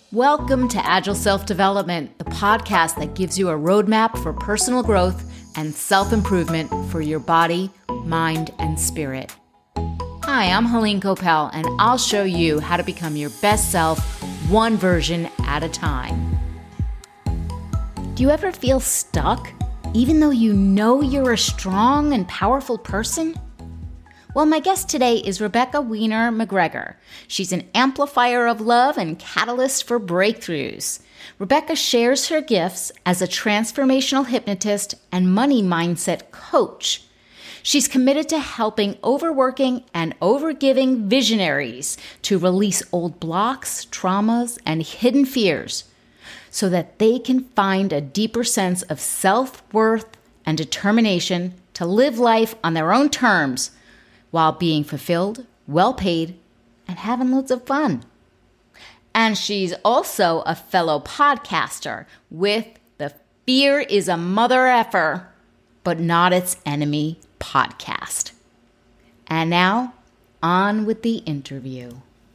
Welcome to Agile Self-Development, the podcast that gives you a roadmap for personal growth and self-improvement for your body, mind, and spirit. Hi, I'm Helene Coppell, and I'll show you how to become your best self, one version at a time. Do you ever feel stuck, even though you know you're a strong and powerful person? Well, my guest today is Rebecca Weiner McGregor. She's an amplifier of love and catalyst for breakthroughs. Rebecca shares her gifts as a transformational hypnotist and money mindset coach. She's committed to helping overworking and overgiving visionaries to release old blocks, traumas, and hidden fears so that they can find a deeper sense of self-worth and determination to live life on their own terms while being fulfilled, well-paid, and having loads of fun. And she's also a fellow podcaster with the Fear is a Mother Effer, but Not Its Enemy podcast. And now, on with the interview.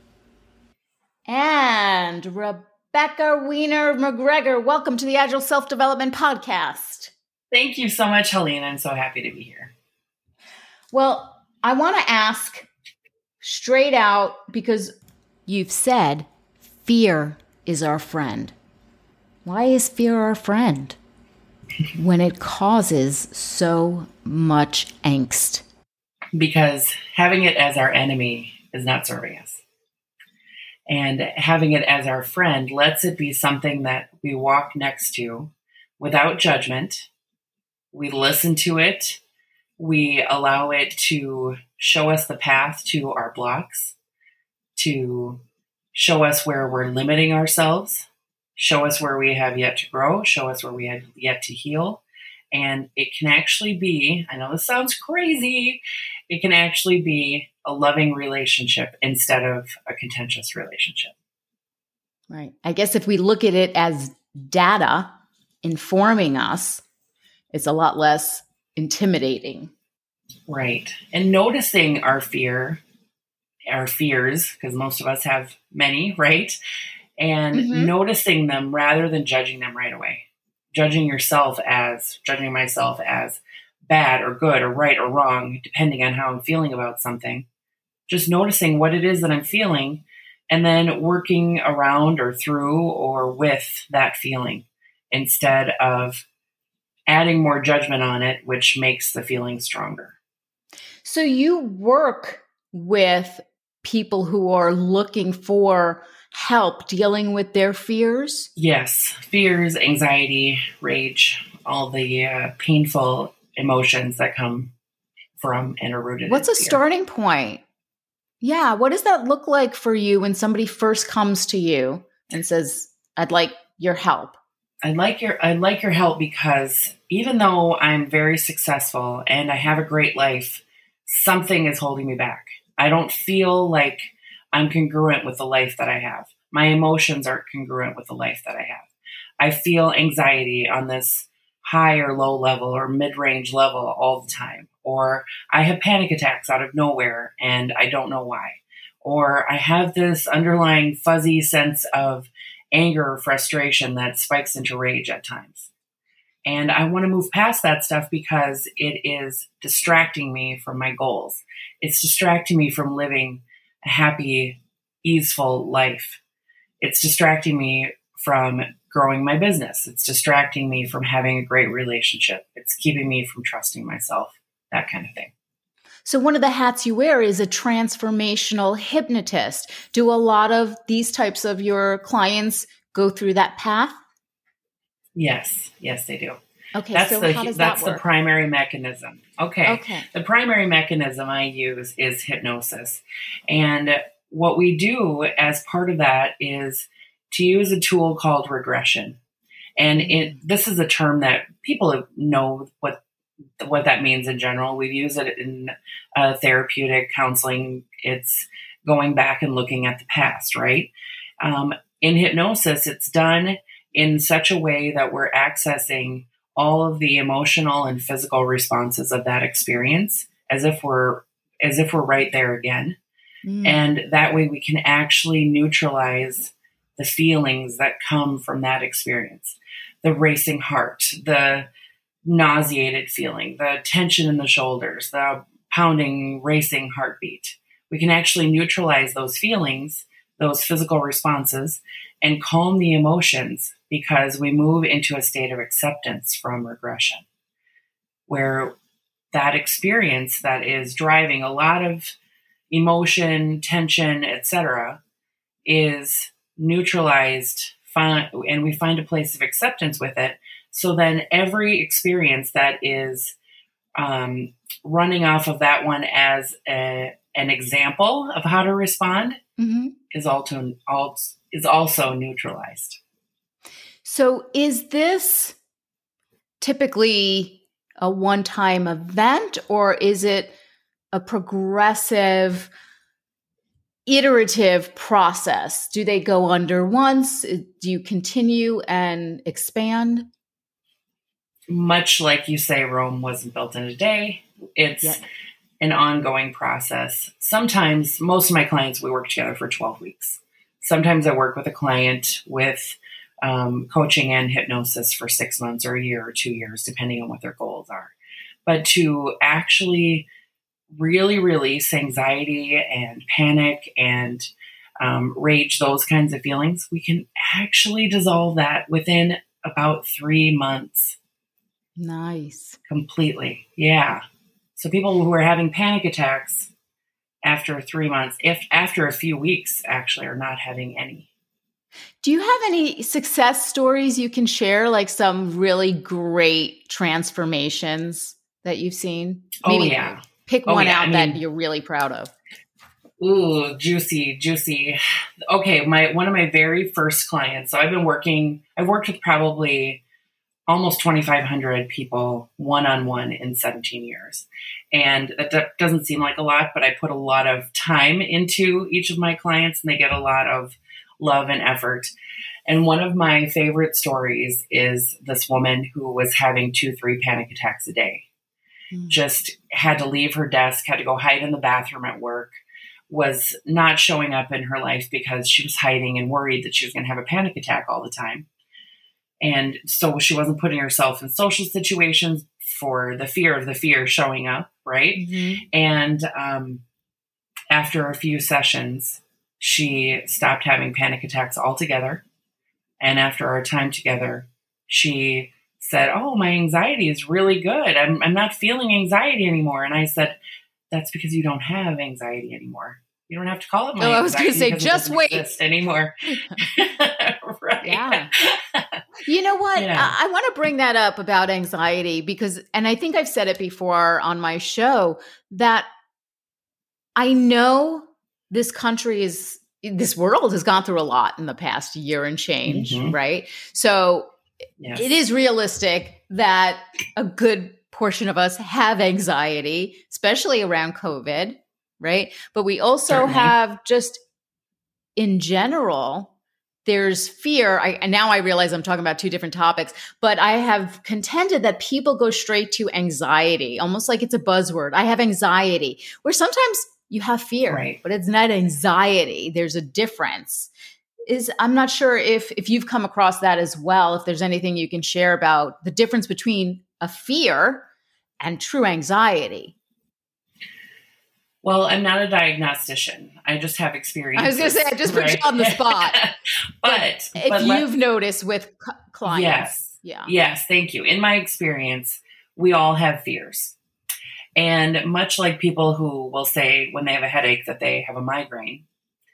And Rebecca Weiner McGregor, welcome to the Agile Self-Development Podcast. Thank you so much, Helene. I'm so happy to be here. Well, I want to ask straight out, because you've said fear is our friend. Why is fear our friend when it causes so much angst? Because having it as our enemy is not serving us. And having it as our friend lets it be something that we walk next to without judgment. We listen to it. We allow it to show us the path to our blocks, to show us where we're limiting ourselves, show us where we have yet to grow, show us where we have yet to heal. And it can actually be, I know this sounds crazy, it can actually be a loving relationship instead of a contentious relationship. Right. I guess if we look at it as data informing us, it's a lot less intimidating. Right. And noticing our fears, because most of us have many, right? And noticing them rather than judging them right away. Judging myself as bad or good or right or wrong, depending on how I'm feeling about something. Just noticing what it is that I'm feeling and then working around or through or with that feeling instead of adding more judgment on it, which makes the feeling stronger. So you work with people who are looking for help dealing with their fears? Yes. Fears, anxiety, rage, all the painful emotions that come from and are rooted What's in a fear. starting point? Yeah. What does that look like for you when somebody first comes to you and says, I'd like your help? I'd like your help because even though I'm very successful and I have a great life, something is holding me back. I don't feel like I'm congruent with the life that I have. My emotions aren't congruent with the life that I have. I feel anxiety on this high or low level or mid-range level all the time. Or I have panic attacks out of nowhere and I don't know why. Or I have this underlying fuzzy sense of anger or frustration that spikes into rage at times. And I want to move past that stuff because it is distracting me from my goals. It's distracting me from living a happy, easeful life. It's distracting me from growing my business. It's distracting me from having a great relationship. It's keeping me from trusting myself, that kind of thing. So one of the hats you wear is a transformational hypnotist. Do a lot of these types of your clients go through that path? Yes, they do. Okay, that's so how does that's that work? The primary mechanism. Okay. The primary mechanism I use is hypnosis. And what we do as part of that is to use a tool called regression. And this is a term that people know what that means in general. We've used it in therapeutic counseling. It's going back and looking at the past, right? In hypnosis, it's done in such a way that we're accessing all of the emotional and physical responses of that experience as if we're right there again. And that way we can actually neutralize the feelings that come from that experience, the racing heart, the nauseated feeling, the tension in the shoulders, the pounding, racing heartbeat. We can actually neutralize those feelings, those physical responses, and calm the emotions because we move into a state of acceptance from regression, where that experience that is driving a lot of emotion, tension, etc., is neutralized, and we find a place of acceptance with it. So then every experience that is running off of that one as an example of how to respond is also neutralized. So is this typically a one-time event, or is it a progressive, iterative process? Do they go under once? Do you continue and expand? Much like you say, Rome wasn't built in a day. It's an ongoing process. Sometimes, most of my clients, we work together for 12 weeks. Sometimes I work with a client with coaching and hypnosis for 6 months or a year or 2 years, depending on what their goals are. But to actually really release anxiety and panic and rage, those kinds of feelings, we can actually dissolve that within about 3 months. Nice. Completely. Yeah. So people who are having panic attacks after 3 months, if after a few weeks, actually are not having any. Do you have any success stories you can share, like some really great transformations that you've seen? Maybe yeah. Pick one out that you're really proud of. Ooh, juicy. Okay, one of my very first clients. So I've worked with probably almost 2,500 people one-on-one in 17 years. And that doesn't seem like a lot, but I put a lot of time into each of my clients, and they get a lot of love and effort. And one of my favorite stories is this woman who was having 2-3 panic attacks a day. Just had to leave her desk, had to go hide in the bathroom at work, was not showing up in her life because she was hiding and worried that she was going to have a panic attack all the time. And so she wasn't putting herself in social situations for the fear of the fear showing up, right? Mm-hmm. And after a few sessions, she stopped having panic attacks altogether. And after our time together, she said, "Oh, my anxiety is really good. I'm not feeling anxiety anymore." And I said, "That's because you don't have anxiety anymore. You don't have to call it my anxiety." I was going to say, just wait anymore. Right? Yeah. You know what? Yeah. I want to bring that up about anxiety because, and I think I've said it before on my show, that I know this world has gone through a lot in the past year and change, right? So it is realistic that a good portion of us have anxiety, especially around COVID, right? But we also have just in general, there's fear. And now I realize I'm talking about two different topics, but I have contended that people go straight to anxiety, almost like it's a buzzword. I have anxiety, where sometimes you have fear, but it's not anxiety. There's a difference. I'm not sure if you've come across that as well, if there's anything you can share about the difference between a fear and true anxiety. Well, I'm not a diagnostician. I just have experience. I was going to say, I just put you on the spot. but you've noticed with clients. Yes, thank you. In my experience, we all have fears. And much like people who will say when they have a headache that they have a migraine,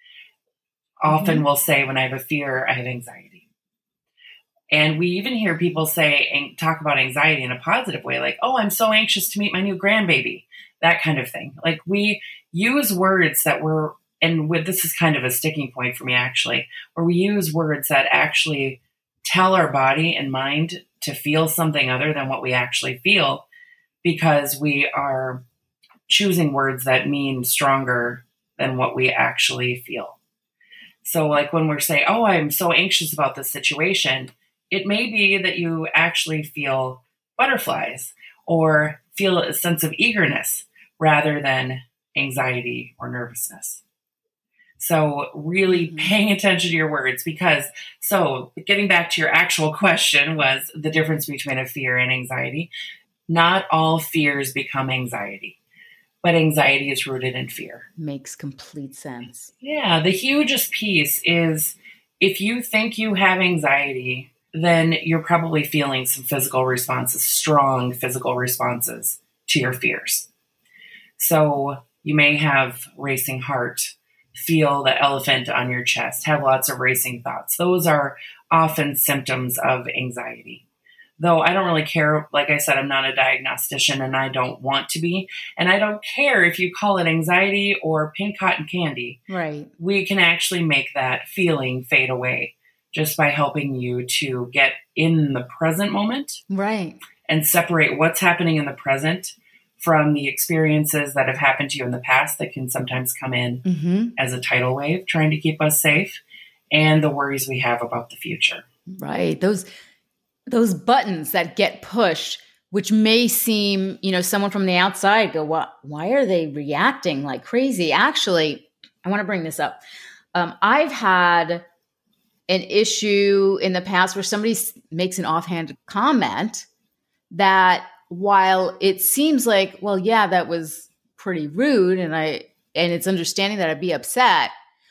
often will say when I have a fear, I have anxiety. And we even hear people talk about anxiety in a positive way, like, "Oh, I'm so anxious to meet my new grandbaby," that kind of thing. Like, we use words that this is kind of a sticking point for me, actually, where we use words that actually tell our body and mind to feel something other than what we actually feel, because we are choosing words that mean stronger than what we actually feel. So like when we're saying, "Oh, I'm so anxious about this situation," it may be that you actually feel butterflies or feel a sense of eagerness rather than anxiety or nervousness. So really paying attention to your words so getting back to your actual question was the difference between a fear and anxiety. Not all fears become anxiety, but anxiety is rooted in fear. Makes complete sense. Yeah. The hugest piece is if you think you have anxiety, then you're probably feeling some physical responses, strong physical responses to your fears. So you may have racing heart, feel the elephant on your chest, have lots of racing thoughts. Those are often symptoms of anxiety. Though I don't really care. Like I said, I'm not a diagnostician and I don't want to be. And I don't care if you call it anxiety or pink cotton candy. Right. We can actually make that feeling fade away just by helping you to get in the present moment. Right. And separate what's happening in the present from the experiences that have happened to you in the past that can sometimes come in as a tidal wave trying to keep us safe, and the worries we have about the future. Right. Those buttons that get pushed, which may seem, someone from the outside go, why are they reacting like crazy? Actually, I want to bring this up. I've had an issue in the past where somebody makes an offhand comment that, while it seems like, well, yeah, that was pretty rude, and it's understanding that I'd be upset,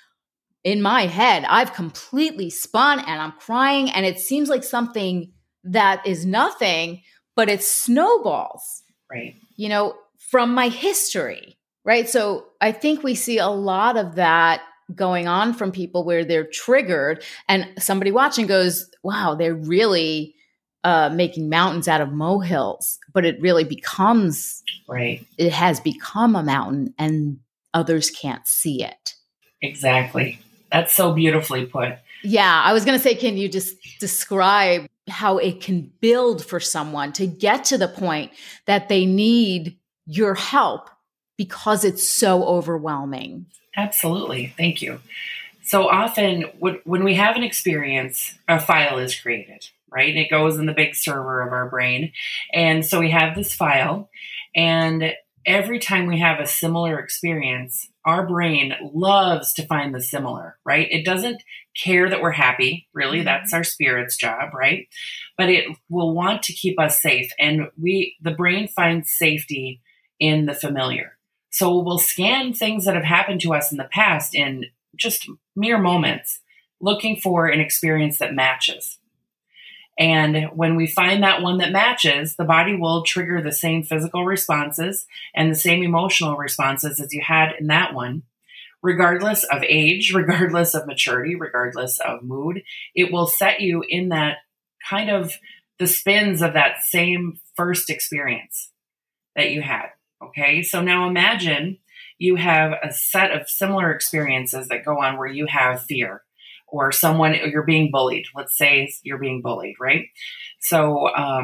in my head, I've completely spun and I'm crying, and it seems like something that is nothing, but it snowballs, right? From my history, right? So I think we see a lot of that going on from people where they're triggered, and somebody watching goes, wow, they're really making mountains out of molehills, but it really becomes, right. It has become a mountain and others can't see it. Exactly. That's so beautifully put. Yeah. I was going to say, can you just describe how it can build for someone to get to the point that they need your help because it's so overwhelming? Absolutely. Thank you. So often when we have an experience, a file is created, right? It goes in the big server of our brain. And so we have this file, and every time we have a similar experience, our brain loves to find the similar, right? It doesn't care that we're happy, really. That's our spirit's job, right? But it will want to keep us safe. And the brain finds safety in the familiar. So we'll scan things that have happened to us in the past in just mere moments, looking for an experience that matches. And when we find that one that matches, the body will trigger the same physical responses and the same emotional responses as you had in that one. Regardless of age, regardless of maturity, regardless of mood, it will set you in that kind of the spins of that same first experience that you had. Okay, so now imagine you have a set of similar experiences that go on where you have fear, or you're being bullied. Let's say you're being bullied, right? So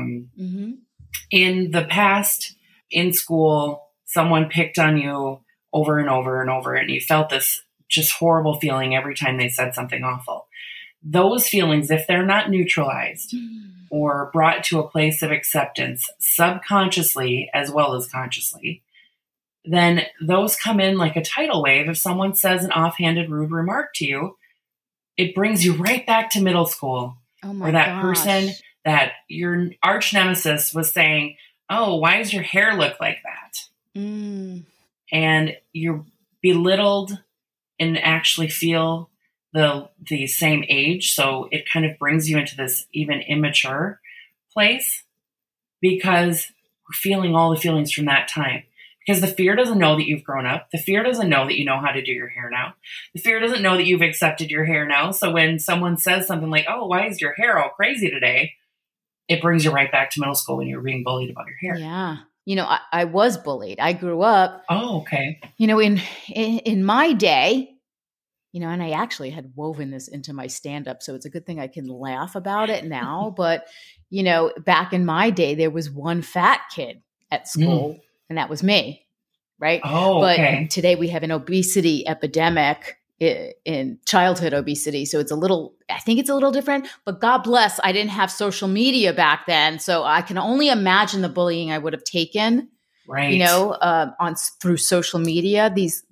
in the past, in school, someone picked on you over and over and over, and you felt this just horrible feeling every time they said something awful. Those feelings, if they're not neutralized or brought to a place of acceptance subconsciously as well as consciously, then those come in like a tidal wave. If someone says an offhanded, rude remark to you, it brings you right back to middle school. Oh my or that gosh. person that your arch nemesis was saying, oh, why does your hair look like that? And you're belittled and actually feel the same age. So it kind of brings you into this even immature place because we're feeling all the feelings from that time. Because the fear doesn't know that you've grown up. The fear doesn't know that you know how to do your hair now. The fear doesn't know that you've accepted your hair now. So when someone says something like, oh, why is your hair all crazy today? It brings you right back to middle school when you were being bullied about your hair. Yeah. I was bullied. I grew up. Oh, okay. In my day, and I actually had woven this into my stand-up, so it's a good thing I can laugh about it now. But, back in my day, there was one fat kid at school. And that was me, right? Oh, okay. But today we have an obesity epidemic in childhood obesity. So I think it's a little different, but God bless, I didn't have social media back then. So I can only imagine the bullying I would have taken, right. Through social media. These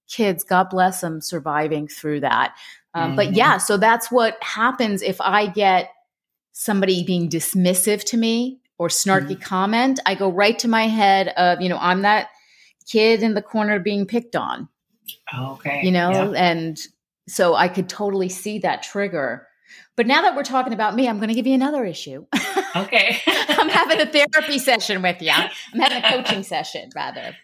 kids, God bless them, surviving through that. But yeah, so that's what happens if I get somebody being dismissive to me or snarky comment. I go right to my head of, I'm that kid in the corner being picked on. Okay. And so I could totally see that trigger. But now that we're talking about me, I'm going to give you another issue. Okay. I'm having a therapy session with you. I'm having a coaching session, rather.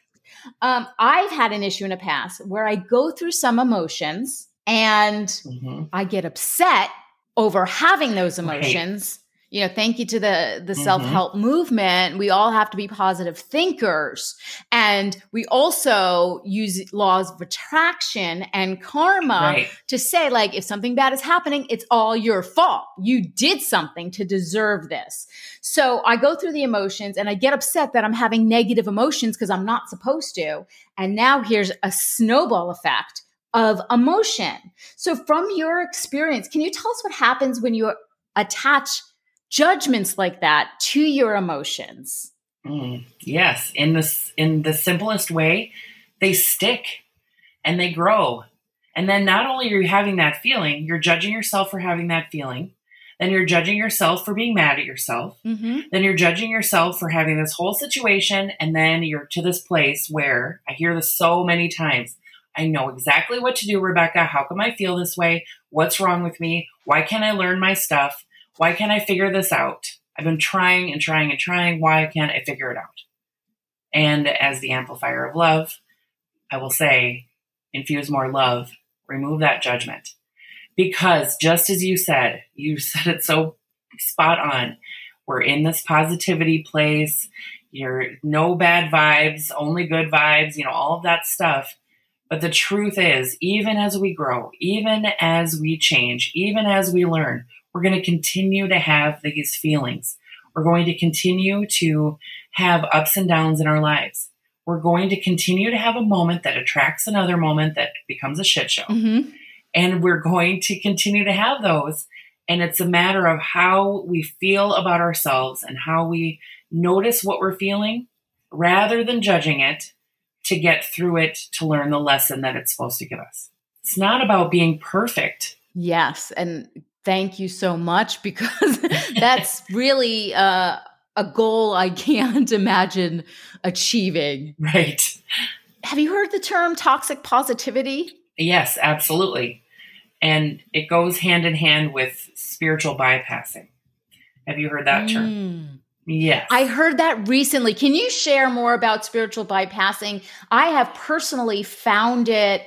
I've had an issue in the past where I go through some emotions and I get upset over having those emotions. Right. Thank you to the self-help movement. We all have to be positive thinkers. And we also use laws of attraction and karma to say, like, if something bad is happening, it's all your fault. You did something to deserve this. So I go through the emotions and I get upset that I'm having negative emotions because I'm not supposed to. And now here's a snowball effect of emotion. So from your experience, can you tell us what happens when you attach judgments like that to your emotions? Yes. In the simplest way, they stick and they grow. And then not only are you having that feeling, you're judging yourself for having that feeling. Then you're judging yourself for being mad at yourself. Then you're judging yourself for having this whole situation. And then you're to this place where I hear this so many times. I know exactly what to do, Rebecca. How come I feel this way? What's wrong with me? Why can't I learn my stuff? Why can't I figure this out? I've been trying and trying and trying. Why can't I figure it out? And as the amplifier of love, I will say, infuse more love, remove that judgment. Because just as you said it so spot on. We're in this positivity place. You're no bad vibes, only good vibes, all of that stuff. But the truth is, even as we grow, even as we change, even as we learn, we're going to continue to have these feelings. We're going to continue to have ups and downs in our lives. We're going to continue to have a moment that attracts another moment that becomes a shit show. And we're going to continue to have those. And it's a matter of how we feel about ourselves and how we notice what we're feeling rather than judging it to get through it, to learn the lesson that it's supposed to give us. It's not about being perfect. Yes. And thank you so much, because that's really a goal I can't imagine achieving. Right. Have you heard the term toxic positivity? Yes, absolutely. And it goes hand in hand with spiritual bypassing. Have you heard that term? Yes. I heard that recently. Can you share more about spiritual bypassing? I have personally found it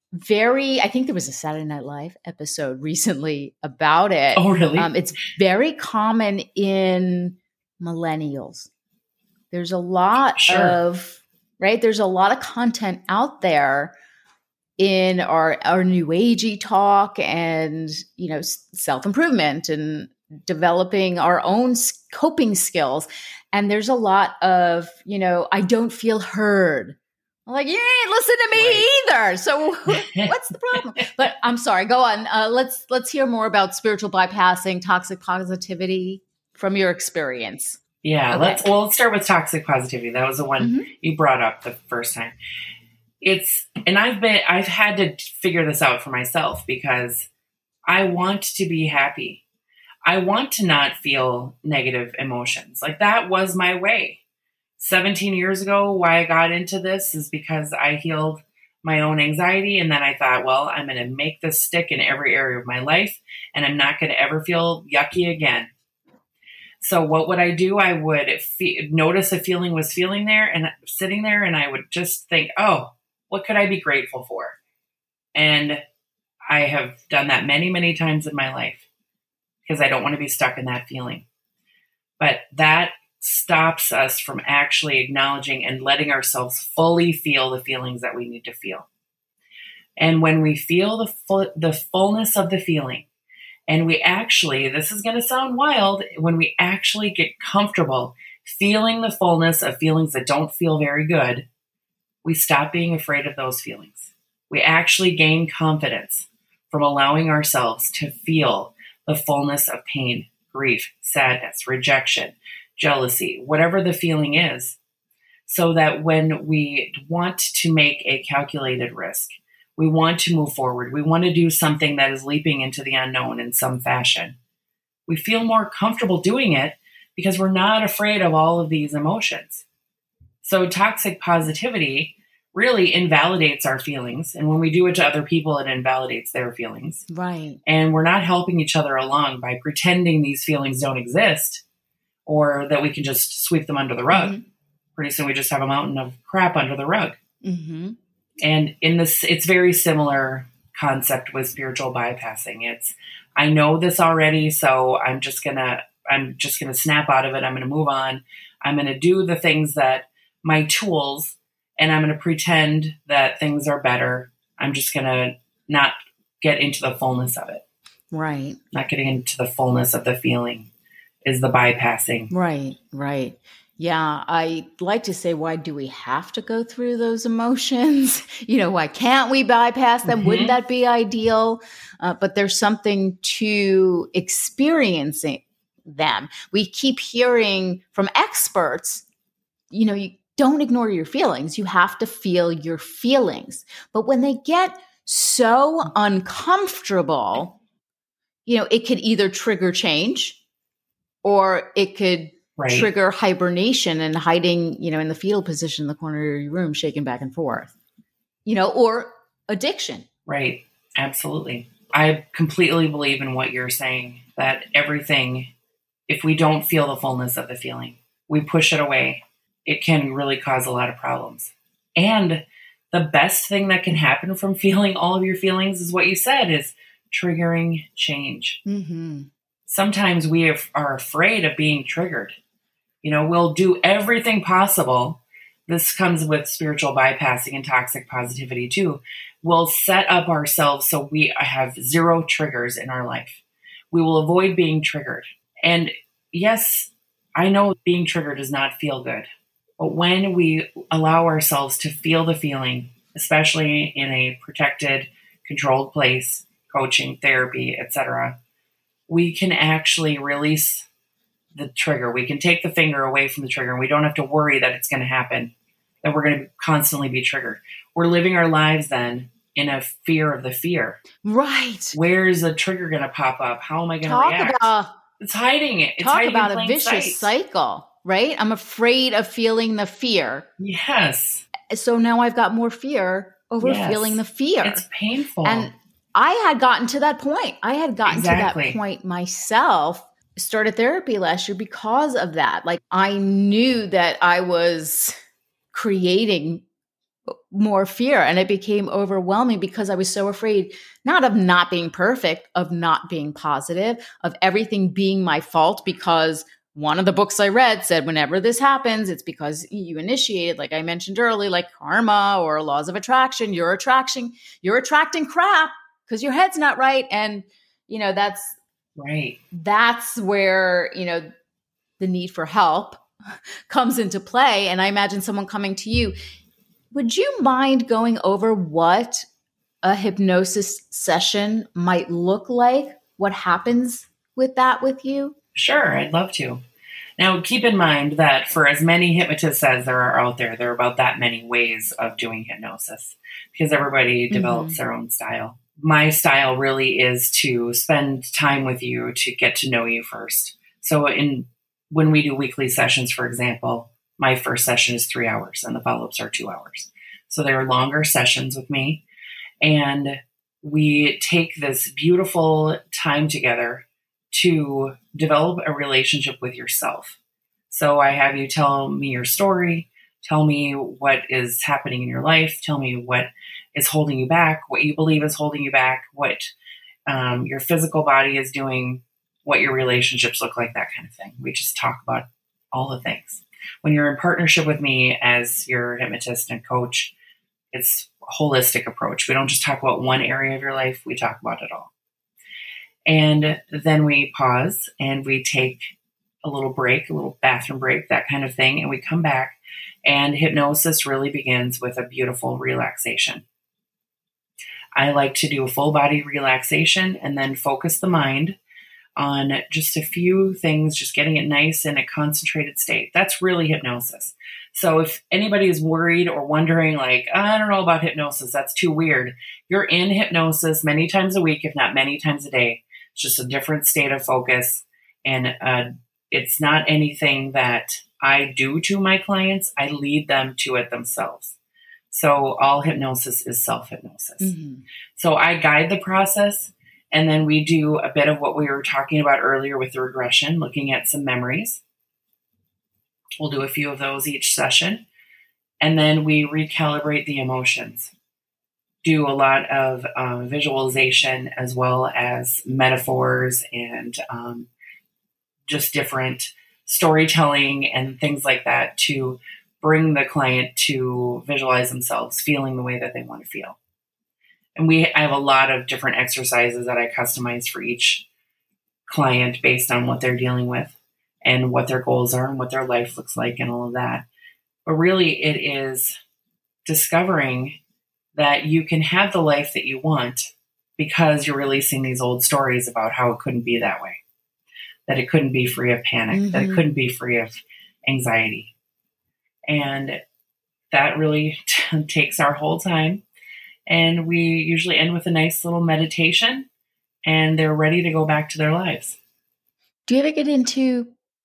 I think there was a Saturday Night Live episode recently about it. Oh, really? It's very common in millennials. There's a lot there's a lot of content out there in our new agey talk and, self-improvement and developing our own coping skills. And there's a lot of, I don't feel heard. I'm like, you ain't listen to me either. So what's the problem? But I'm sorry, go on. Let's hear more about spiritual bypassing, toxic positivity from your experience. Yeah. Okay. Let's start with toxic positivity. That was the one you brought up the first time. I've had to figure this out for myself because I want to be happy. I want to not feel negative emotions. Like, that was my way. 17 years ago, why I got into this is because I healed my own anxiety. And then I thought, well, I'm going to make this stick in every area of my life, and I'm not going to ever feel yucky again. So what would I do? I would notice a feeling was feeling there and sitting there, and I would just think, oh, what could I be grateful for? And I have done that many, many times in my life because I don't want to be stuck in that feeling. But that stops us from actually acknowledging and letting ourselves fully feel the feelings that we need to feel. And when we feel the fullness of the feeling, and we actually, this is going to sound wild, when we actually get comfortable feeling the fullness of feelings that don't feel very good, we stop being afraid of those feelings. We actually gain confidence from allowing ourselves to feel the fullness of pain, grief, sadness, rejection, jealousy, whatever the feeling is, so that when we want to make a calculated risk, We want to move forward. We want to do something that is leaping into the unknown in some fashion. We feel more comfortable doing it because we're not afraid of all of these emotions. So toxic positivity really invalidates our feelings. And when we do it to other people, it invalidates their feelings. Right. And we're not helping each other along by pretending these feelings don't exist or that we can just sweep them under the rug. Mm-hmm. Pretty soon we just have a mountain of crap under the rug. Mm-hmm. And in this, it's very similar concept with spiritual bypassing. It's, I know this already, so I'm just gonna snap out of it. I'm gonna move on. I'm gonna do the things that my tools, and I'm gonna pretend that things are better. I'm just gonna not get into the fullness of it. Right. Not getting into the fullness of the feeling is the bypassing. Right. Right. Yeah, I like to say, why do we have to go through those emotions? Why can't we bypass them? Mm-hmm. Wouldn't that be ideal? But there's something to experiencing them. We keep hearing from experts, you don't ignore your feelings. You have to feel your feelings. But when they get so uncomfortable, it could either trigger change or it could trigger hibernation and hiding, in the fetal position in the corner of your room, shaking back and forth, or addiction. Right. Absolutely. I completely believe in what you're saying, that everything, if we don't feel the fullness of the feeling, we push it away. It can really cause a lot of problems. And the best thing that can happen from feeling all of your feelings is what you said, is triggering change. Mm-hmm. Sometimes we are afraid of being triggered. We'll do everything possible. This comes with spiritual bypassing and toxic positivity too. We'll set up ourselves so we have zero triggers in our life. We will avoid being triggered. And yes, I know being triggered does not feel good. But when we allow ourselves to feel the feeling, especially in a protected, controlled place, coaching, therapy, etc., we can actually release the trigger. We can take the finger away from the trigger, and we don't have to worry that it's going to happen, that we're going to constantly be triggered. We're living our lives then in a fear of the fear. Right. Where's the trigger going to pop up? How am I going to react? It's hiding it. It's talk hiding about a vicious cycle, right? I'm afraid of feeling the fear. Yes. So now I've got more fear over feeling the fear. It's painful. And I had gotten to that point. To that point myself. Started therapy last year because of that. Like, I knew that I was creating more fear, and it became overwhelming because I was so afraid, not of not being perfect, of not being positive, of everything being my fault, because one of the books I read said whenever this happens, it's because you initiated, like I mentioned earlier, like karma or laws of attraction. You're attracting crap because your head's not right. And, that's right. That's where, the need for help comes into play. And I imagine someone coming to you. Would you mind going over what a hypnosis session might look like? What happens with that with you? Sure, I'd love to. Now, keep in mind that for as many hypnotists as there are out there are about that many ways of doing hypnosis, because everybody develops their own style. My style really is to spend time with you to get to know you first. So when we do weekly sessions, for example, my first session is 3 hours and the follow-ups are 2 hours. So they're longer sessions with me. And we take this beautiful time together to develop a relationship with yourself. So I have you tell me your story, tell me what is happening in your life, tell me what is holding you back, what you believe is holding you back, what your physical body is doing, what your relationships look like, that kind of thing. We just talk about all the things. When you're in partnership with me as your hypnotist and coach, it's a holistic approach. We don't just talk about one area of your life, we talk about it all. And then we pause and we take a little break, a little bathroom break, that kind of thing. And we come back, and hypnosis really begins with a beautiful relaxation. I like to do a full body relaxation and then focus the mind on just a few things, just getting it nice in a concentrated state. That's really hypnosis. So if anybody is worried or wondering, like, I don't know about hypnosis, that's too weird. You're in hypnosis many times a week, if not many times a day. It's just a different state of focus. And it's not anything that I do to my clients. I lead them to it themselves. So all hypnosis is self-hypnosis. Mm-hmm. So I guide the process. And then we do a bit of what we were talking about earlier with the regression, looking at some memories. We'll do a few of those each session. And then we recalibrate the emotions. Do a lot of visualization as well as metaphors and just different storytelling and things like that to bring the client to visualize themselves feeling the way that they want to feel. And I have a lot of different exercises that I customize for each client based on what they're dealing with and what their goals are and what their life looks like and all of that. But really, it is discovering that you can have the life that you want because you're releasing these old stories about how it couldn't be that way, that it couldn't be free of panic, mm-hmm. that it couldn't be free of anxiety. And that really takes our whole time. And we usually end with a nice little meditation, and they're ready to go back to their lives. Do you ever get into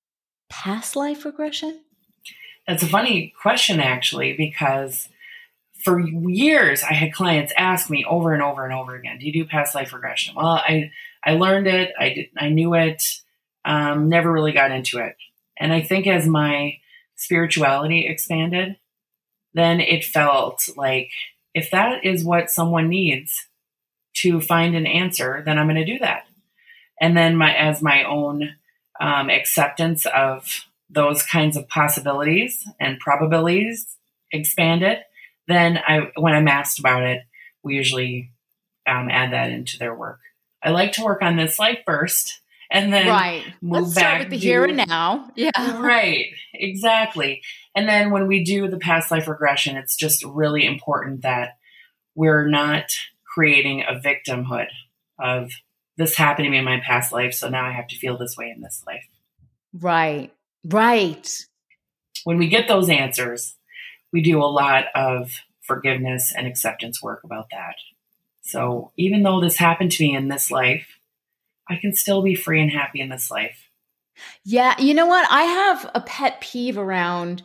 past life regression? That's a funny question, actually, because for years I had clients ask me over and over and over again, do you do past life regression? Well, I learned it. I knew it, never really got into it. And I think as my spirituality expanded, then it felt like, if that is what someone needs to find an answer, then I'm going to do that. And then as my own acceptance of those kinds of possibilities and probabilities expanded, then when I'm asked about it, we usually add that into their work. I like to work on this life first and then move Let's back. Start with the here and now. Yeah. Right. Exactly. And then when we do the past life regression, it's just really important that we're not creating a victimhood of this happened to me in my past life, so now I have to feel this way in this life. Right. Right. When we get those answers, we do a lot of forgiveness and acceptance work about that. So even though this happened to me in this life, I can still be free and happy in this life. Yeah. You know what? I have a pet peeve around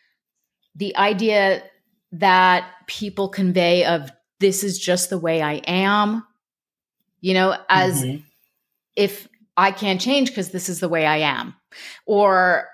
the idea that people convey of this is just the way I am, as mm-hmm. if I can't change because this is the way I am. Or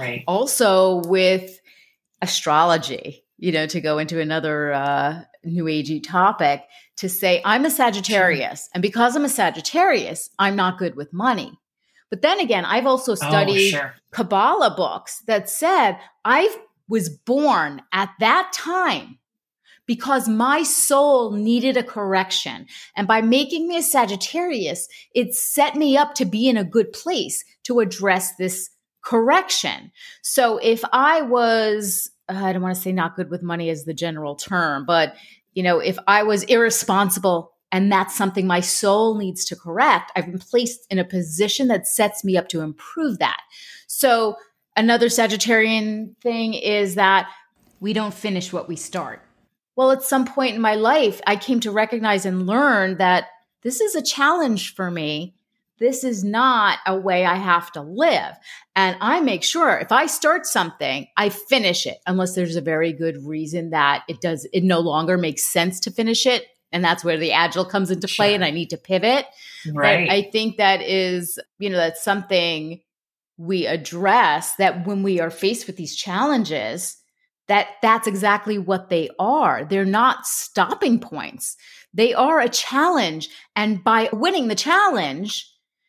also with astrology, to go into another new agey topic, to say I'm a Sagittarius. And because I'm a Sagittarius, I'm not good with money. But then again, I've also studied Kabbalah books that said I was born at that time because my soul needed a correction. And by making me a Sagittarius, it set me up to be in a good place to address this correction. So if I was, I don't want to say not good with money as the general term, but if I was irresponsible and that's something my soul needs to correct, I've been placed in a position that sets me up to improve that. So another Sagittarian thing is that we don't finish what we start. Well, at some point in my life, I came to recognize and learn that this is a challenge for me. This is not a way I have to live. And I make sure if I start something, I finish it, unless there's a very good reason that it no longer makes sense to finish it. And that's where the agile comes into play and I need to pivot. Right. But I think that is, that's something we address, that when we are faced with these challenges, that's exactly what they are. They're not stopping points. They are a challenge. And by winning the challenge,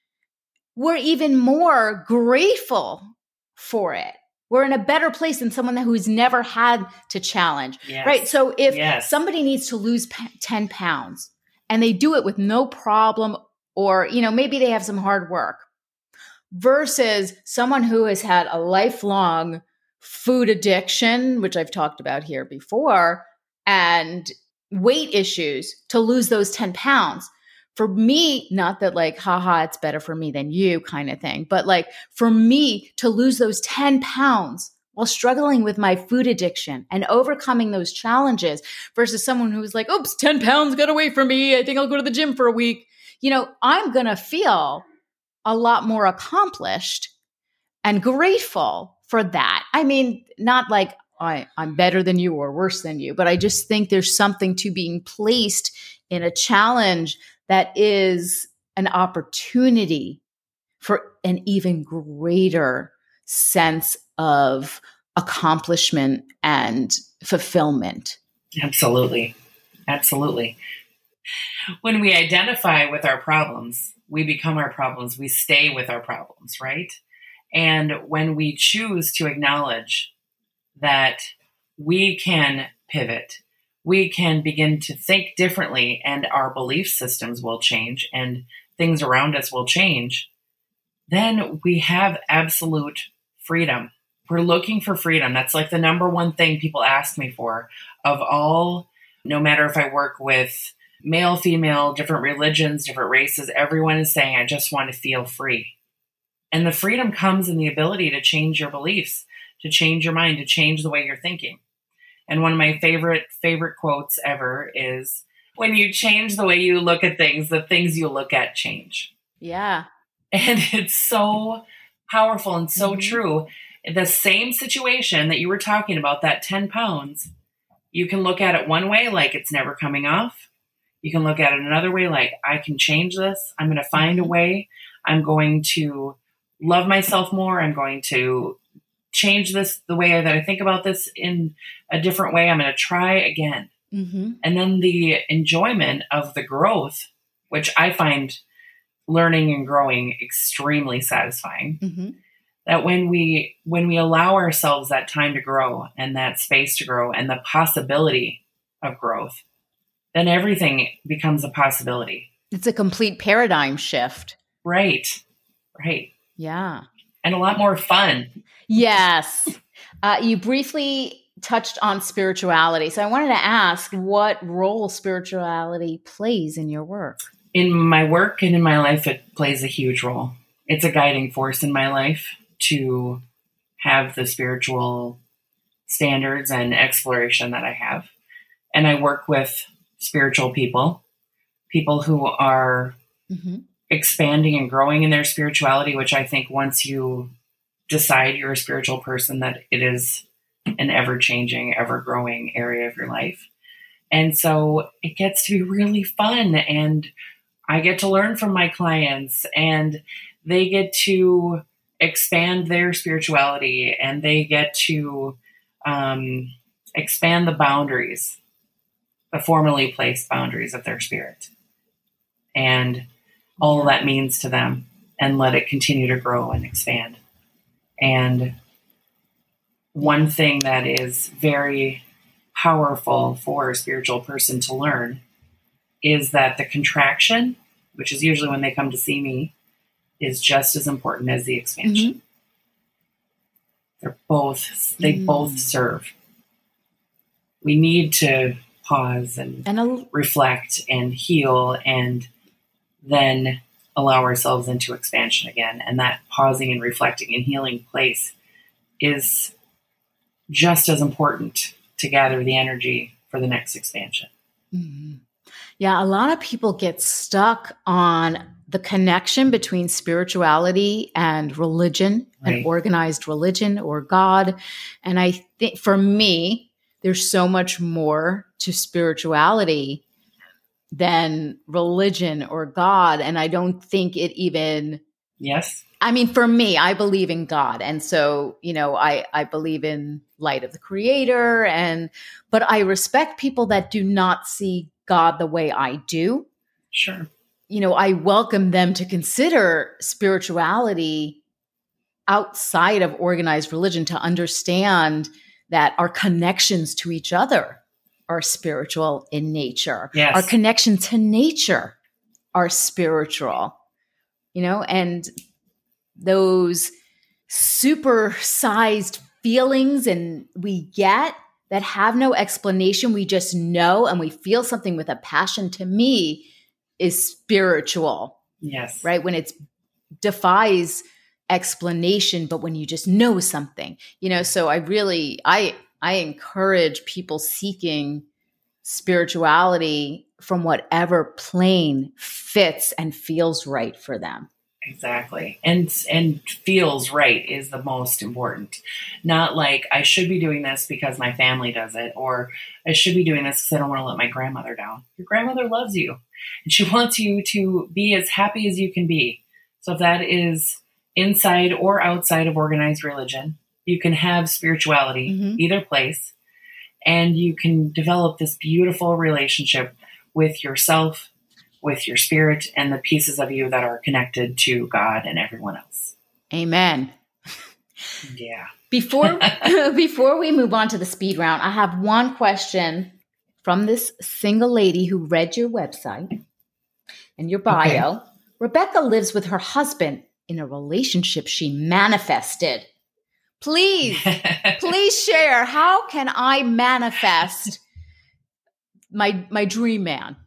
we're even more grateful for it. We're in a better place than someone who's never had to challenge, right? So if somebody needs to lose 10 pounds and they do it with no problem, or, maybe they have some hard work, versus someone who has had a lifelong food addiction, which I've talked about here before, and weight issues to lose those 10 pounds. for me, not that like, haha, it's better for me than you kind of thing, but like for me to lose those 10 pounds while struggling with my food addiction and overcoming those challenges versus someone who's like, oops, 10 pounds got away from me. I think I'll go to the gym for a week. I'm going to feel a lot more accomplished and grateful for that. I mean, not like I'm better than you or worse than you, but I just think there's something to being placed in a challenge that is an opportunity for an even greater sense of accomplishment and fulfillment. Absolutely. Absolutely. When we identify with our problems, we become our problems. We stay with our problems, right? And when we choose to acknowledge that we can pivot, we can begin to think differently, and our belief systems will change and things around us will change, then we have absolute freedom. We're looking for freedom. That's like the number one thing people ask me for of all, no matter if I work with male, female, different religions, different races, everyone is saying, I just want to feel free. And the freedom comes in the ability to change your beliefs, to change your mind, to change the way you're thinking. And one of my favorite quotes ever is, when you change the way you look at things, the things you look at change. Yeah. And it's so powerful and so true. The same situation that you were talking about, that 10 pounds, you can look at it one way, like it's never coming off. You can look at it another way, like I can change this. I'm going to find a way. I'm going to love myself more. I'm going to change this, the way that I think about this in a different way. I'm going to try again. Mm-hmm. And then the enjoyment of the growth, which I find learning and growing extremely satisfying. Mm-hmm. That when we allow ourselves that time to grow and that space to grow and the possibility of growth, then everything becomes a possibility. It's a complete paradigm shift. Right. Yeah. And a lot more fun. Yes. You briefly touched on spirituality. So I wanted to ask what role spirituality plays in your work. In my work and in my life, it plays a huge role. It's a guiding force in my life to have the spiritual standards and exploration that I have. And I work with spiritual people who are expanding and growing in their spirituality, which I think once you decide you're a spiritual person, that it is an ever-changing, ever-growing area of your life. And so it gets to be really fun, and I get to learn from my clients, and they get to expand their spirituality, and they get to expand the boundaries, the formally placed boundaries of their spirit, and all that means to them, and let it continue to grow and expand. And one thing that is very powerful for a spiritual person to learn is that the contraction, which is usually when they come to see me, is just as important as the expansion. Mm-hmm. They both serve. We need to pause and reflect and heal, and then allow ourselves into expansion again. And that pausing and reflecting and healing place is just as important to gather the energy for the next expansion. Mm-hmm. Yeah, a lot of people get stuck on the connection between spirituality and religion, right, and organized religion or God. And I think for me, there's so much more to spirituality than religion or God. And I don't think it even... Yes. I mean, for me, I believe in God. And so, I believe in light of the creator. But I respect people that do not see God the way I do. Sure. I welcome them to consider spirituality outside of organized religion, to understand that our connections to each other are spiritual in nature. Yes. Our connection to nature are spiritual, and those supersized feelings and we get that have no explanation. We just know, and we feel something with a passion. To me, is spiritual. Yes. Right? When it defies explanation, but when you just know something, so I encourage people seeking spirituality from whatever plane fits and feels right for them. Exactly. And feels right is the most important. Not like I should be doing this because my family does it, or I should be doing this because I don't want to let my grandmother down. Your grandmother loves you and she wants you to be as happy as you can be. So if that is inside or outside of organized religion, you can have spirituality either place, and you can develop this beautiful relationship with yourself, with your spirit, and the pieces of you that are connected to God and everyone else. Amen. Yeah. Before we move on to the speed round, I have one question from this single lady who read your website and your bio. Okay. Rebecca lives with her husband in a relationship she manifested. Please share. How can I manifest my dream man?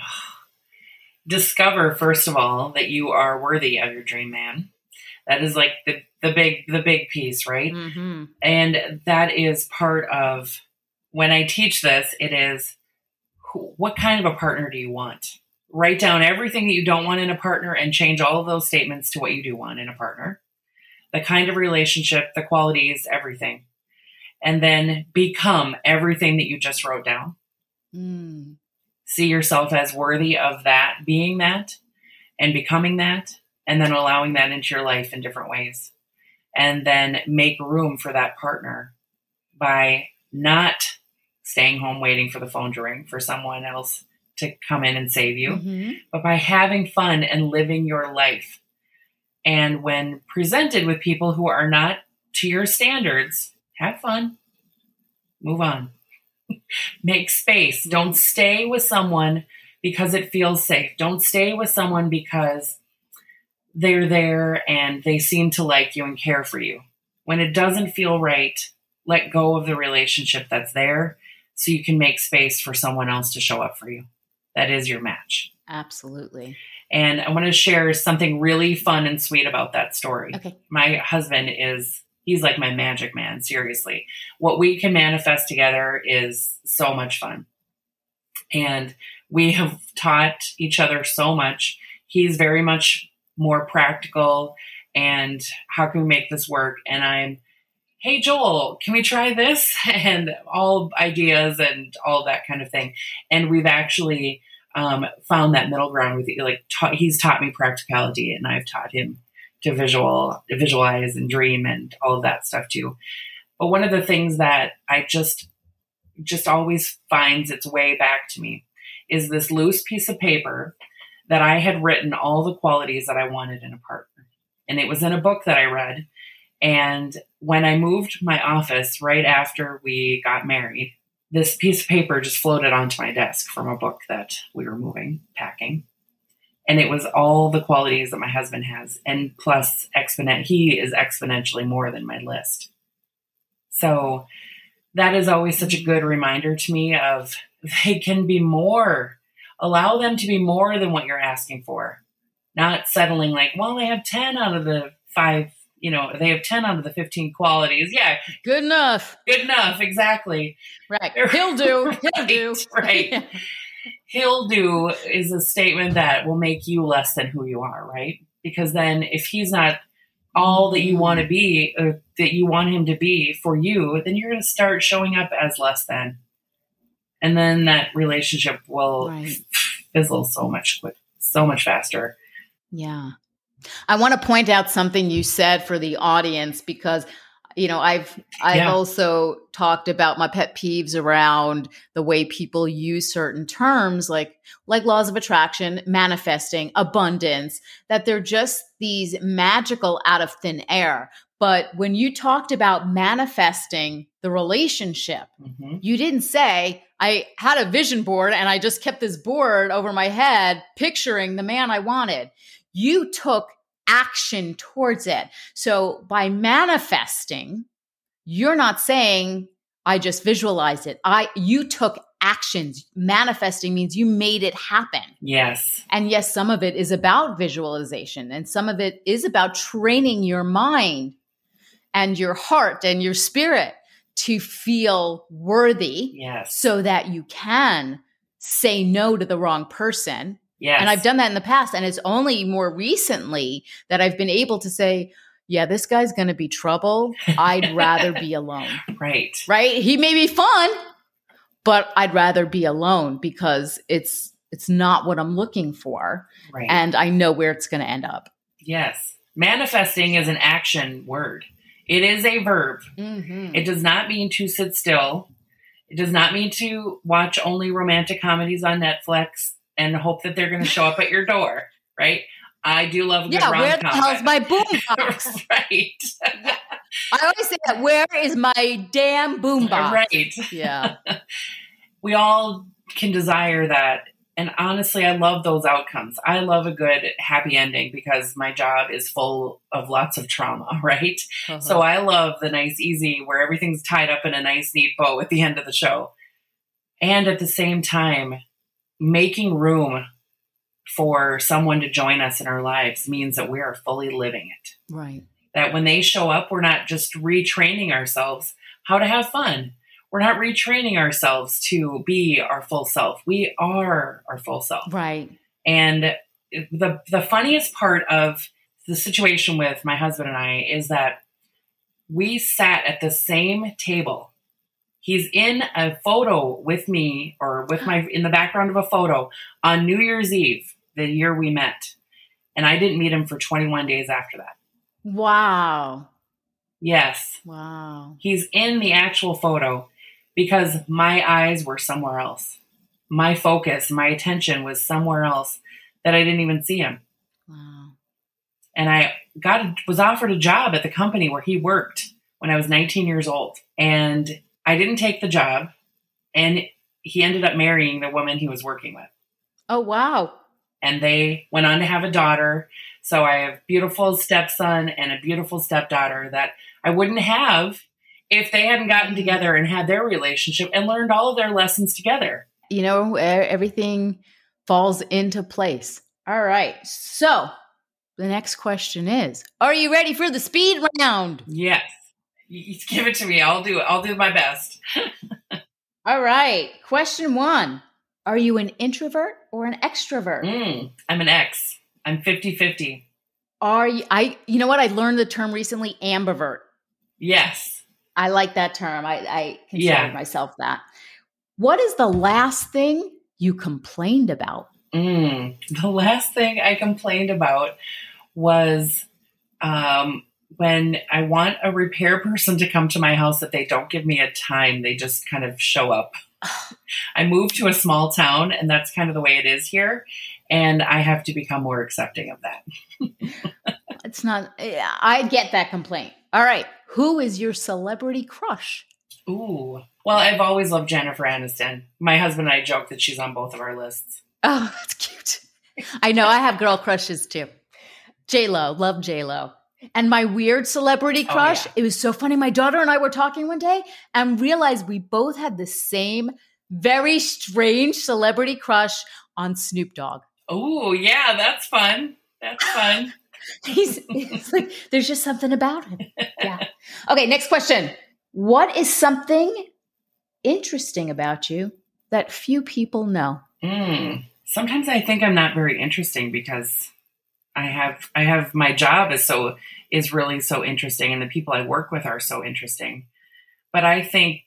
Discover, first of all, that you are worthy of your dream man. That is like the big piece, right? Mm-hmm. And that is part of when I teach this. It is, what kind of a partner do you want? Write down everything that you don't want in a partner and change all of those statements to what you do want in a partner. The kind of relationship, the qualities, everything. And then become everything that you just wrote down. Mm. See yourself as worthy of that, being that, and becoming that, and then allowing that into your life in different ways. And then make room for that partner by not staying home waiting for the phone to ring for someone else to come in and save you, but by having fun and living your life. And when presented with people who are not to your standards, have fun, move on. Make space. Don't stay with someone because it feels safe. Don't stay with someone because they're there and they seem to like you and care for you. When it doesn't feel right, let go of the relationship that's there so you can make space for someone else to show up for you. That is your match. Absolutely. And I want to share something really fun and sweet about that story. Okay. My husband he's like my magic man, seriously. What we can manifest together is so much fun. And we have taught each other so much. He's very much more practical and how can we make this work? And I'm, hey, Joel, can we try this? And all ideas and all that kind of thing. And we've actually found that middle ground with you. Like he's taught me practicality and I've taught him to visualize and dream and all of that stuff too. But one of the things that I just always finds its way back to me is this loose piece of paper that I had written all the qualities that I wanted in a partner. And it was in a book that I read. And when I moved my office right after we got married, this piece of paper just floated onto my desk from a book that we were packing. And it was all the qualities that my husband has. And plus he is exponentially more than my list. So that is always such a good reminder to me of they can be more. Allow them to be more than what you're asking for. Not settling like, well, they have 10 out of the 5, they have 10 out of the 15 qualities. Yeah. Good enough. Exactly. Right. He'll do. Right. Yeah. He'll do is a statement that will make you less than who you are, right? Because then if he's not all that you want to be, or that you want him to be for you, then you're going to start showing up as less than. And then that relationship will fizzle so much faster. Yeah. I want to point out something you said for the audience because, I've also talked about my pet peeves around the way people use certain terms like laws of attraction, manifesting, abundance, that they're just these magical out of thin air. But when you talked about manifesting the relationship, you didn't say, I had a vision board and I just kept this board over my head, picturing the man I wanted. You took action towards it. So by manifesting, you're not saying, I just visualized it. You took actions. Manifesting means you made it happen. Yes. And yes, some of it is about visualization, and some of it is about training your mind and your heart and your spirit to feel worthy. Yes. So that you can say no to the wrong person. Yes. And I've done that in the past. And it's only more recently that I've been able to say, yeah, this guy's going to be trouble. I'd rather be alone. Right. Right? He may be fun, but I'd rather be alone because it's not what I'm looking for. Right. And I know where it's going to end up. Yes. Manifesting is an action word. It is a verb. Mm-hmm. It does not mean to sit still. It does not mean to watch only romantic comedies on Netflix and hope that they're going to show up at your door, right? I do love a good rom-com. Where the hell's my boombox? Right. Yeah. I always say that. Where is my damn boombox? Right. Yeah. We all can desire that. And honestly, I love those outcomes. I love a good happy ending because my job is full of lots of trauma, right? Uh-huh. So I love the nice, easy, where everything's tied up in a nice, neat bow at the end of the show. And at the same time, making room for someone to join us in our lives means that we are fully living it. Right. That when they show up, we're not just retraining ourselves how to have fun. We're not retraining ourselves to be our full self. We are our full self. Right. And the funniest part of the situation with my husband and I is that we sat at the same table. He's in a photo with me or with in the background of a photo on New Year's Eve, the year we met. And I didn't meet him for 21 days after that. Wow. Yes. Wow. He's in the actual photo because my eyes were somewhere else. My focus, my attention was somewhere else that I didn't even see him. Wow. And I was offered a job at the company where he worked when I was 19 years old. And I didn't take the job. And he ended up marrying the woman he was working with. Oh, wow. And they went on to have a daughter. So I have a beautiful stepson and a beautiful stepdaughter that I wouldn't have if they hadn't gotten together and had their relationship and learned all of their lessons together. You know, everything falls into place. All right. So the next question is, are you ready for the speed round? Yes. You give it to me. I'll do it. I'll do my best. All right. Question 1. Are you an introvert or an extrovert? I'm an X. I'm 50-50. Are you? You know what? I learned the term recently, ambivert. Yes. I like that term. I consider myself that. What is the last thing you complained about? The last thing I complained about was when I want a repair person to come to my house that they don't give me a time. They just kind of show up. I moved to a small town, and that's kind of the way it is here. And I have to become more accepting of that. It's not, I get that complaint. All right. Who is your celebrity crush? Ooh. Well, I've always loved Jennifer Aniston. My husband and I joke that she's on both of our lists. Oh, that's cute. I know. I have girl crushes too. J-Lo. Love J-Lo. And my weird celebrity crush, It was so funny. My daughter and I were talking one day and realized we both had the same very strange celebrity crush on Snoop Dogg. Oh, yeah. That's fun. That's fun. It's like, there's just something about him. Yeah. Okay, next question. What is something interesting about you that few people know? Sometimes I think I'm not very interesting because I have my job is really so interesting, and the people I work with are so interesting. But I think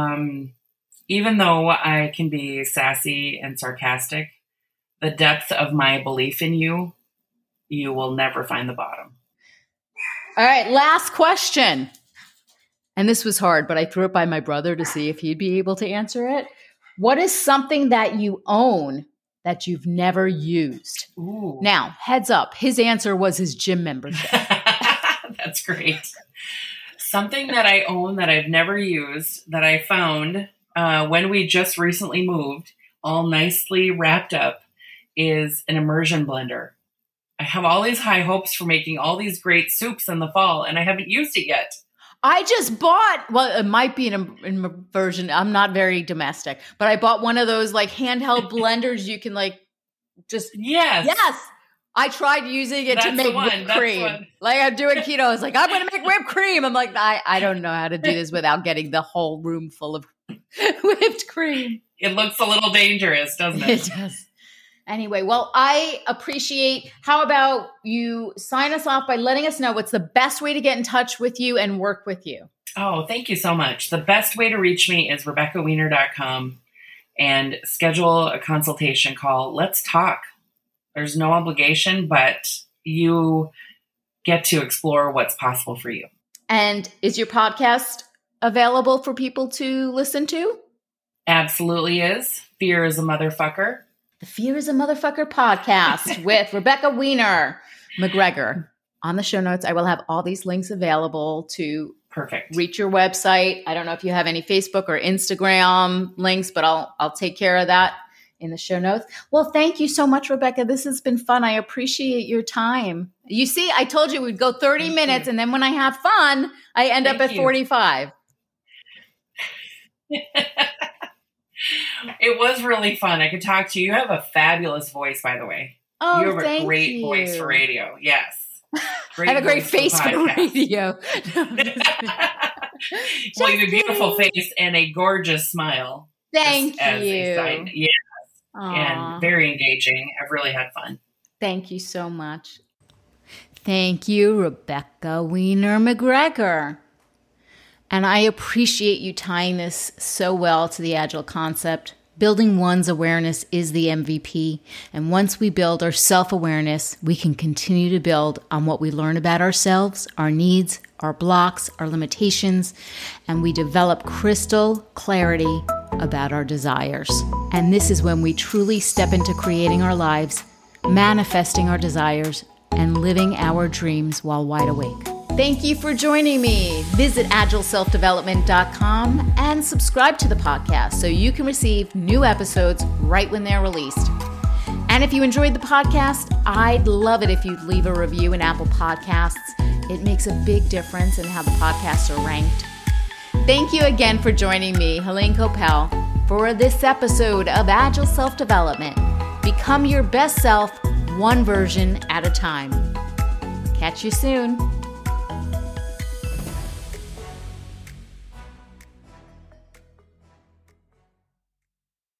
even though I can be sassy and sarcastic, the depth of my belief in you will never find the bottom. All right, last question. And this was hard, but I threw it by my brother to see if he'd be able to answer it. What is something that you own that you've never used? Ooh. Now, heads up, his answer was his gym membership. That's great. Something that I own that I've never used that I found when we just recently moved, all nicely wrapped up, is an immersion blender. I have all these high hopes for making all these great soups in the fall, and I haven't used it yet. I just bought, well, it might be in a version. I'm not very domestic, but I bought one of those like handheld blenders. You can like just, yes. I tried using it to make whipped cream. Like I'm doing keto. I was like, I'm going to make whipped cream. I'm like, I don't know how to do this without getting the whole room full of whipped cream. It looks a little dangerous, doesn't it? It does. Anyway, well, I appreciate. How about you sign us off by letting us know what's the best way to get in touch with you and work with you? Oh, thank you so much. The best way to reach me is RebeccaWiener.com and schedule a consultation call. Let's talk. There's no obligation, but you get to explore what's possible for you. And is your podcast available for people to listen to? Absolutely is. Fear is a Motherfucker. The Fear is a Motherfucker podcast with Rebecca Wiener McGregor. On the show notes, I will have all these links available to reach your website. I don't know if you have any Facebook or Instagram links, but I'll take care of that in the show notes. Well, thank you so much, Rebecca. This has been fun. I appreciate your time. You see, I told you we'd go 30 minutes, and then when I have fun, I end up at 45. It was really fun. I could talk to you. You have a fabulous voice, by the way. Oh, you have a great voice for radio. Yes. I have a great face for radio. Well, you have a beautiful face and a gorgeous smile. Thank you. Yes. And very engaging. I've really had fun. Thank you so much. Thank you, Rebecca Wiener McGregor. And I appreciate you tying this so well to the Agile concept. Building one's awareness is the MVP. And once we build our self-awareness, we can continue to build on what we learn about ourselves, our needs, our blocks, our limitations, and we develop crystal clarity about our desires. And this is when we truly step into creating our lives, manifesting our desires, and living our dreams while wide awake. Thank you for joining me. Visit agileselfdevelopment.com and subscribe to the podcast so you can receive new episodes right when they're released. And if you enjoyed the podcast, I'd love it if you'd leave a review in Apple Podcasts. It makes a big difference in how the podcasts are ranked. Thank you again for joining me, Helene Coppell, for this episode of Agile Self-Development. Become your best self, one version at a time. Catch you soon.